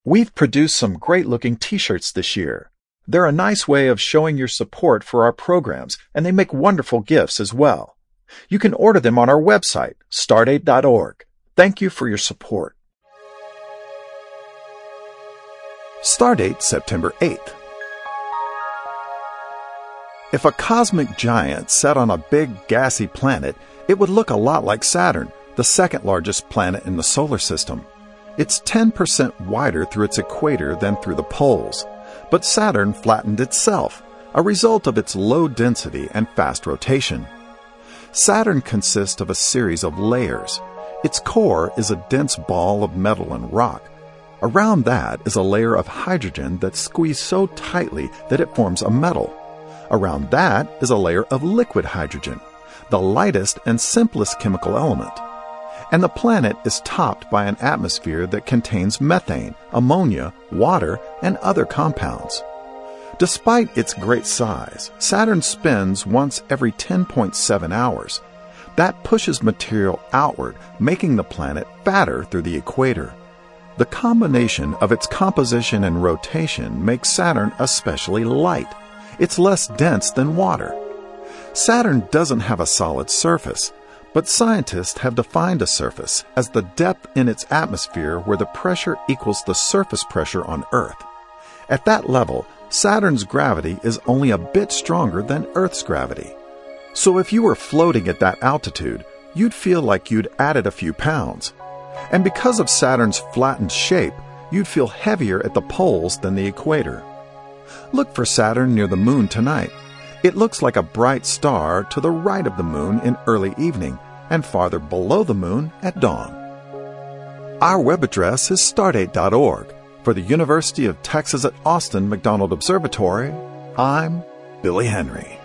We've produced some great-looking t-shirts this year. They're a nice way of showing your support for our programs, and they make wonderful gifts as well. You can order them on our website, stardate.org. Thank you for your support. Stardate, September 8th. If a cosmic giant sat on a big gassy planet, it would look a lot like Saturn, the second largest planet in the solar system. It's 10% wider through its equator than through the poles. But Saturn flattened itself, a result of its low density and fast rotation. Saturn consists of a series of layers. Its core is a dense ball of metal and rock. Around that is a layer of hydrogen that's squeezed so tightly that it forms a metal. Around that is a layer of liquid hydrogen, the lightest and simplest chemical element. And the planet is topped by an atmosphere that contains methane, ammonia, water, and other compounds. Despite its great size, Saturn spins once every 10.7 hours. That pushes material outward, making the planet fatter through the equator. The combination of its composition and rotation makes Saturn especially light. It's less dense than water. Saturn doesn't have a solid surface, but scientists have defined a surface as the depth in its atmosphere where the pressure equals the surface pressure on Earth. At that level, Saturn's gravity is only a bit stronger than Earth's gravity. So if you were floating at that altitude, you'd feel like you'd added a few pounds. And because of Saturn's flattened shape, you'd feel heavier at the poles than the equator. Look for Saturn near the moon tonight. It looks like a bright star to the right of the moon in early evening and farther below the moon at dawn. Our web address is stardate.org. For the University of Texas at Austin McDonald Observatory, I'm Billy Henry.